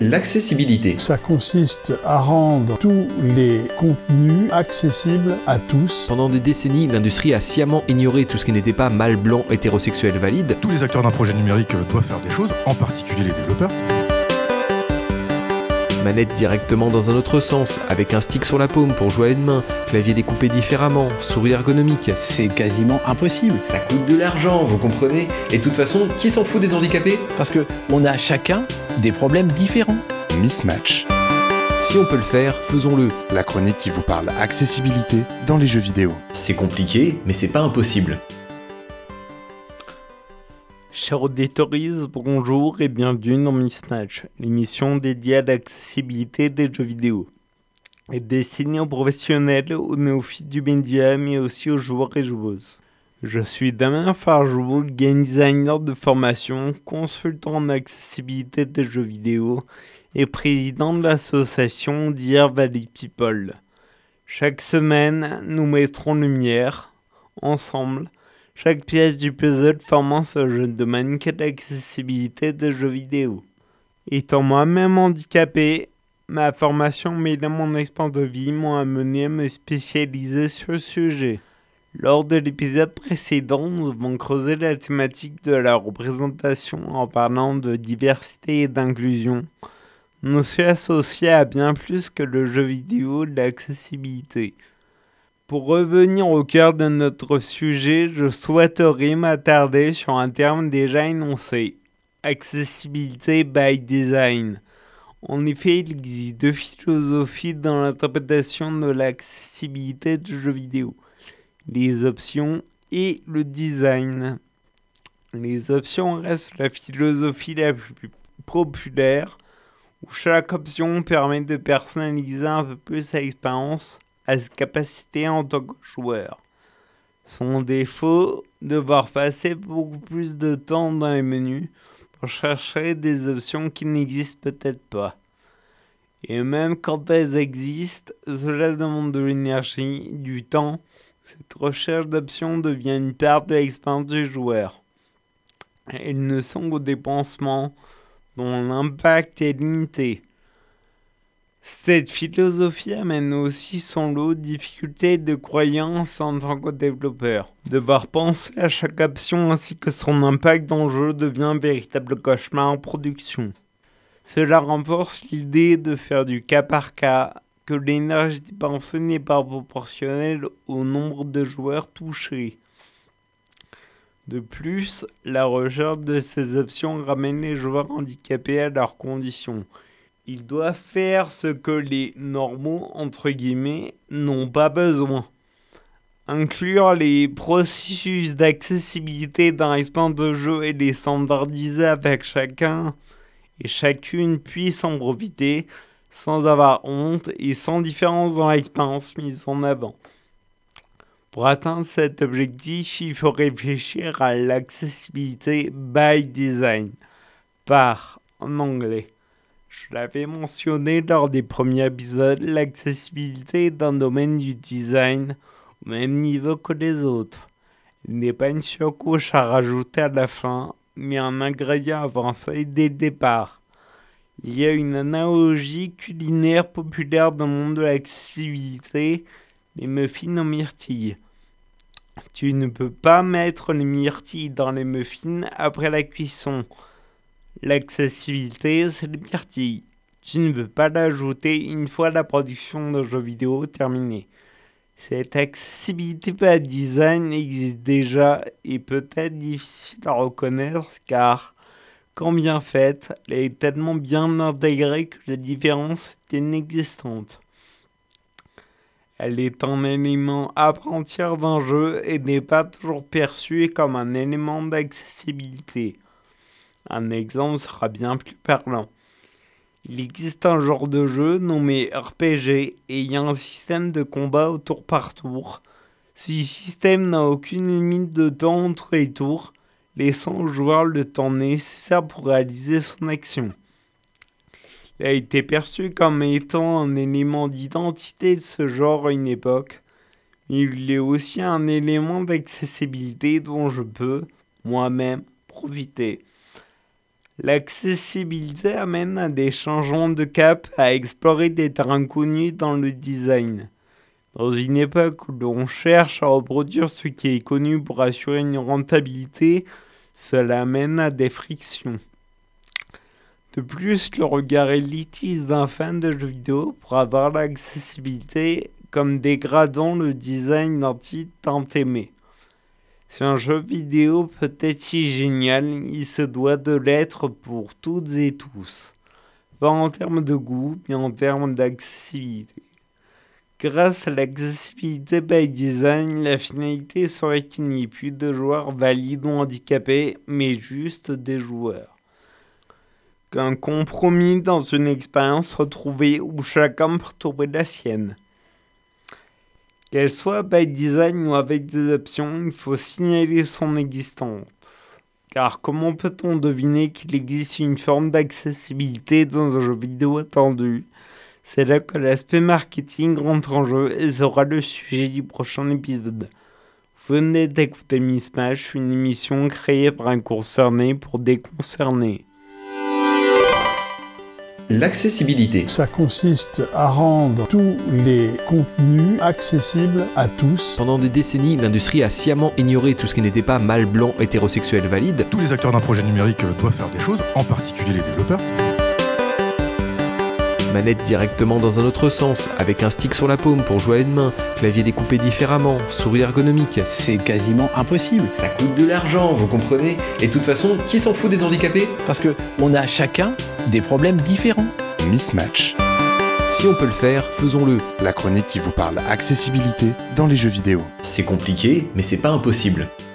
L'accessibilité. Ça consiste à rendre tous les contenus accessibles à tous. Pendant des décennies, l'industrie a sciemment ignoré tout ce qui n'était pas mâle, blanc, hétérosexuel, valide. Tous les acteurs d'un projet numérique doivent faire des choses, en particulier les développeurs. Manette directement dans un autre sens, avec un stick sur la paume pour jouer à une main, clavier découpé différemment, souris ergonomique. C'est quasiment impossible. Ça coûte de l'argent, vous comprenez? Et de toute façon, qui s'en fout des handicapés? Parce que on a chacun des problèmes différents. Mismatch. Si on peut le faire, faisons-le. La chronique qui vous parle accessibilité dans les jeux vidéo. C'est compliqué, mais c'est pas impossible. Chers auditeurs, bonjour et bienvenue dans Mismatch, l'émission dédiée à l'accessibilité des jeux vidéo. Elle est destinée aux professionnels, aux néophytes du média, mais aussi aux joueurs et joueuses. Je suis Damien Farjou, game designer de formation, consultant en accessibilité des jeux vidéo et président de l'association Dear Valley People. Chaque semaine, nous mettrons en lumière, ensemble, chaque pièce du puzzle formant ce jeu de domaine qu'est l'accessibilité des jeux vidéo. Étant moi-même handicapé, ma formation mêlant mon expérience de vie m'ont amené à me spécialiser sur le sujet. Lors de l'épisode précédent, nous avons creusé la thématique de la représentation en parlant de diversité et d'inclusion. Je me suis associé à bien plus que le jeu vidéo de l'accessibilité. Pour revenir au cœur de notre sujet, je souhaiterais m'attarder sur un terme déjà énoncé, accessibilité by design. En effet, il existe deux philosophies dans l'interprétation de l'accessibilité du jeu vidéo, les options et le design. Les options restent la philosophie la plus populaire, où chaque option permet de personnaliser un peu plus l'expérience à ses capacités en tant que joueur. Son défaut, devoir passer beaucoup plus de temps dans les menus pour chercher des options qui n'existent peut-être pas. Et même quand elles existent, cela demande de l'énergie, du temps. Cette recherche d'options devient une perte de l'expérience du joueur. Elles ne sont qu'au dépensement, dont l'impact est limité. Cette philosophie amène aussi son lot de difficultés et de croyances en tant que développeur. Devoir penser à chaque option ainsi que son impact dans le jeu devient un véritable cauchemar en production. Cela renforce l'idée de faire du cas par cas, que l'énergie dépensée n'est pas proportionnelle au nombre de joueurs touchés. De plus, la recherche de ces options ramène les joueurs handicapés à leurs conditions. Ils doivent faire ce que les normaux, entre guillemets, n'ont pas besoin. Inclure les processus d'accessibilité dans l'expérience de jeu et les standardiser avec chacun et chacune puisse en profiter sans avoir honte et sans différence dans l'expérience mise en avant. Pour atteindre cet objectif, il faut réfléchir à l'accessibilité by design, en anglais. Je l'avais mentionné lors des premiers épisodes, l'accessibilité est un domaine du design au même niveau que les autres. Il n'est pas une surcouche à rajouter à la fin, mais un ingrédient avancé dès le départ. Il y a une analogie culinaire populaire dans le monde de l'accessibilité, les muffins aux myrtilles. Tu ne peux pas mettre les myrtilles dans les muffins après la cuisson. L'accessibilité, c'est les myrtilles. Tu ne peux pas l'ajouter une fois la production de jeux vidéo terminée. Cette accessibilité par design existe déjà et peut être difficile à reconnaître car, quand bien faite, elle est tellement bien intégrée que la différence est inexistante. Elle est un élément à part entière d'un jeu et n'est pas toujours perçue comme un élément d'accessibilité. Un exemple sera bien plus parlant. Il existe un genre de jeu nommé RPG et il y a un système de combat au tour par tour. Ce système n'a aucune limite de temps entre les tours, laissant au joueur le temps nécessaire pour réaliser son action. Il a été perçu comme étant un élément d'identité de ce genre à une époque, mais il est aussi un élément d'accessibilité dont je peux, moi-même, profiter. L'accessibilité amène à des changements de cap, à explorer des terrains connus dans le design. Dans une époque où l'on cherche à reproduire ce qui est connu pour assurer une rentabilité, cela amène à des frictions. De plus, le regard élitiste d'un fan de jeux vidéo pour avoir l'accessibilité comme dégradant le design d'un titre tant aimé. Si un jeu vidéo peut être si génial, il se doit de l'être pour toutes et tous. Pas en termes de goût, mais en termes d'accessibilité. Grâce à l'accessibilité by design, la finalité serait qu'il n'y ait plus de joueurs valides ou handicapés, mais juste des joueurs. Qu'un compromis dans une expérience retrouvée où chacun peut trouver la sienne. Qu'elle soit by design ou avec des options, il faut signaler son existence. Car comment peut-on deviner qu'il existe une forme d'accessibilité dans un jeu vidéo attendu ? C'est là que l'aspect marketing rentre en jeu et sera le sujet du prochain épisode. Vous venez d'écouter Mismatch, une émission créée par un concerné pour des concernés. L'accessibilité. Ça consiste à rendre tous les contenus accessibles à tous. Pendant des décennies, l'industrie a sciemment ignoré tout ce qui n'était pas mâle blanc hétérosexuel valide. Tous les acteurs d'un projet numérique doivent faire des choses, en particulier les développeurs. Manette directement dans un autre sens, avec un stick sur la paume pour jouer à une main, clavier découpé différemment, souris ergonomique. C'est quasiment impossible. Ça coûte de l'argent, vous comprenez ? Et de toute façon, qui s'en fout des handicapés ? Parce qu'on a chacun des problèmes différents. Mismatch, Si on peut le faire, faisons-le. la chronique qui vous parle accessibilité dans les jeux vidéo. C'est compliqué, mais c'est pas impossible.